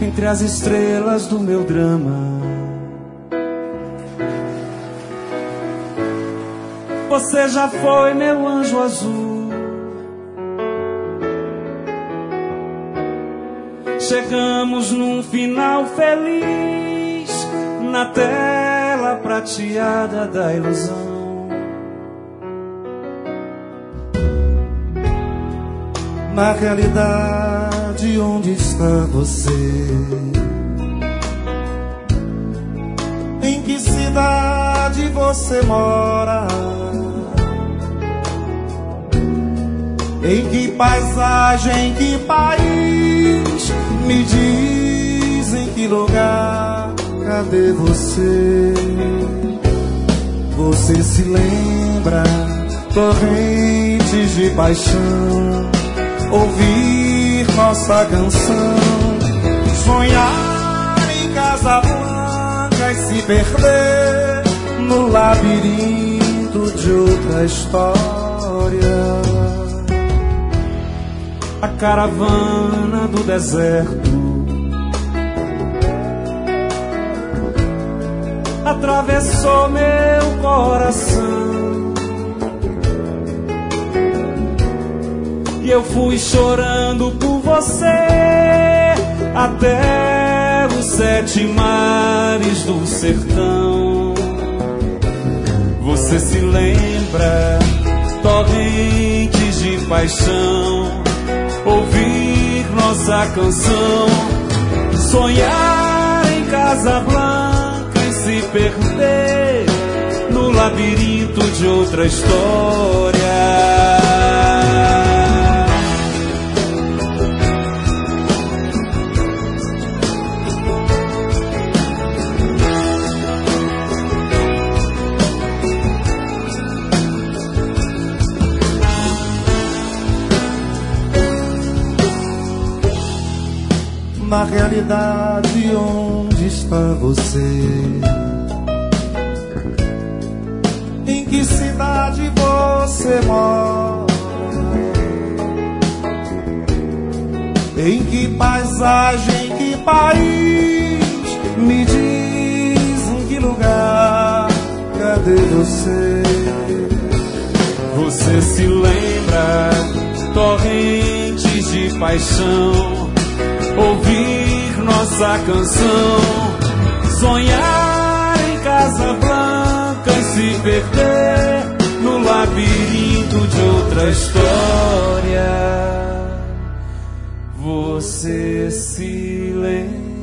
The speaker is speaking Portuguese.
entre as estrelas do meu drama. Você já foi meu anjo azul. Chegamos num final feliz na tela prateada da ilusão. Na realidade, onde está você? Em que cidade você mora? Em que paisagem, que país? Me diz em que lugar, cadê você? Você se lembra, torrentes de paixão, ouvir nossa canção, sonhar em Casablanca e se perder no labirinto de outra história. A caravana do deserto atravessou meu coração e eu fui chorando por você até os 7 mares do sertão. Você se lembra, torrentes de paixão, ouvir nossa canção, sonhar em Casablanca e se perder no labirinto de outra história. Na realidade, onde está você? Em que cidade você mora? Em que paisagem, que país? Me diz em que lugar, cadê você? Você se lembra, torrentes de paixão, ouvir nossa canção, sonhar em Casablanca e se perder no labirinto de outra história. Você se lembra?